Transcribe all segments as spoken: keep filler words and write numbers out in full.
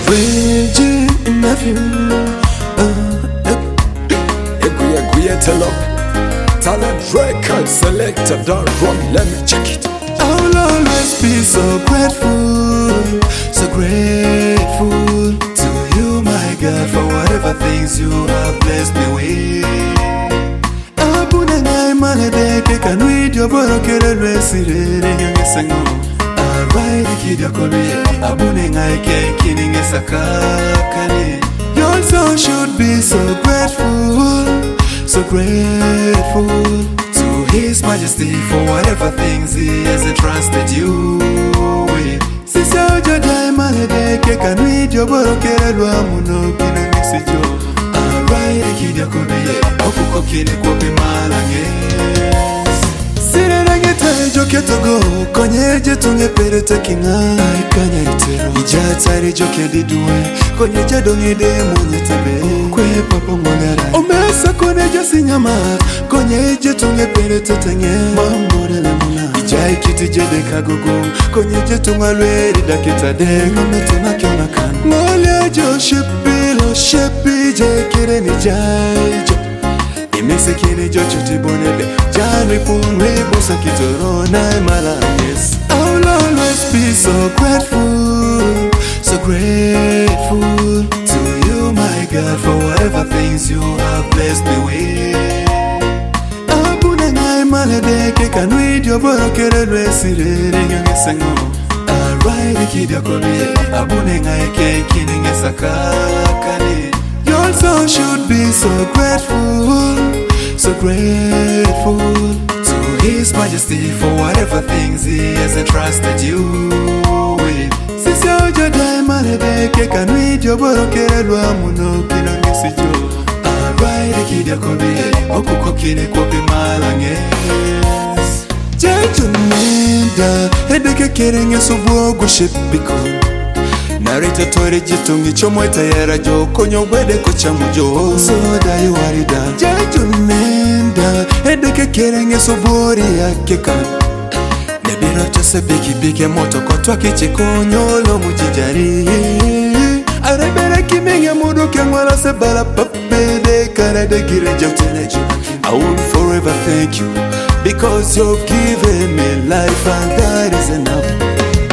Virgin nephew. Eguya Guya Telo. Talent record selector. Don't run, let me check it. I'll always be so grateful, so grateful to you, my God, for whatever things you have blessed me with. Abune ngai maledeke kanui dioboro kere lwesire nyangesengo. Alright kidio kolwe abune ngai ke kininge sakakane. You also should be so grateful, so grateful to His Majesty for whatever things He has entrusted you with. Sisi ojo dai maledeke kanui dioboro kere lwamuno kinangesijo. Alright kidio kolwe okuko kini kopi malanges. Sire range tajo ketogo konye jetunge pere tekinga ikanya itero. Ijatari joke didue konye jadongi de monye tebe kwe papa mwangara. Omesa kone josi nyama konye jetunge pere tetenge mamore le muna. Ijai kiti jede kagogo konye jetunga lweri dakita de kometona kiona kan. Mole jo shipilo shipi je kere ni jaijo. Imese kene jo chuti bonele Janri punwe bosa kitoro na mala. Yes, I'll always be so grateful, so grateful to you, my God, for whatever things you have blessed me with. Abune ngai maledeke kanui dioboro kere lwesire nyangesengo. Alright kidio kolwe abune ngai ke kininge sakakane. You also should be so grateful, so grateful to His Majesty for whatever things He has entrusted you with. Sisi ojo dai maledeke kanui dioboro kere lwamuno kinangesijo. Alright kidio kolwe okuko kine kopi malanges. Jeju nenda edeke kere ngesubu gushipiko. Narita tori jitungi chomweta yera jo konyo wede kocha mujo. Soda yu warida Jeju nenda edeke kerenge sobori ya keka. Nebiro chose bigi bigi moto kotwa kichi konyo lo mujijari. Arebere kiminge mudu kengwala se bala papede kara de gire jamteneju. I will forever thank you because you've given me life and that is enough.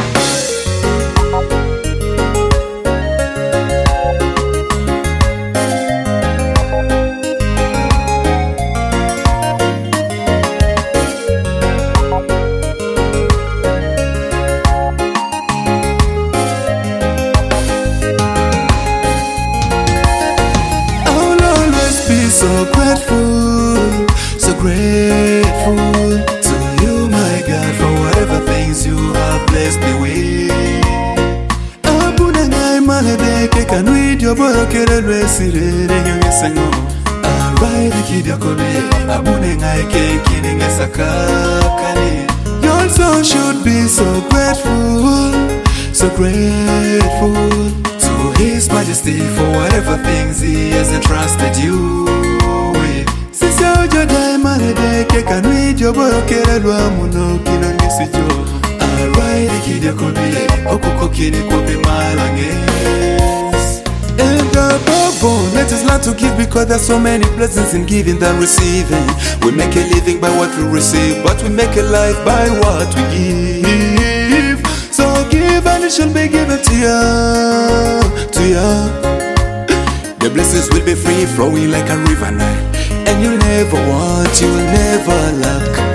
So grateful, so grateful to you, my God, for whatever things you have blessed me with. Abune ngai maledeke kanui dioboro kere lwesire nyangesengo. Alright kidio kolwe abune ngai ke kininge sakakane. You also should be so grateful, so grateful to His Majesty for whatever things He has entrusted you with. Sisi ojo dai maledeke kanui dioboro kere lwamuno kinangesijo. Alright kidio kolwe okuko kine kopi malanges. And above all, let us learn to give because there's so many blessings in giving than receiving. We make a living by what we receive, but we make a life by what we give. So give and it shall be given to you, to you. The blessings will be free flowing like a river Nile. And you'll never want, you'll never lack.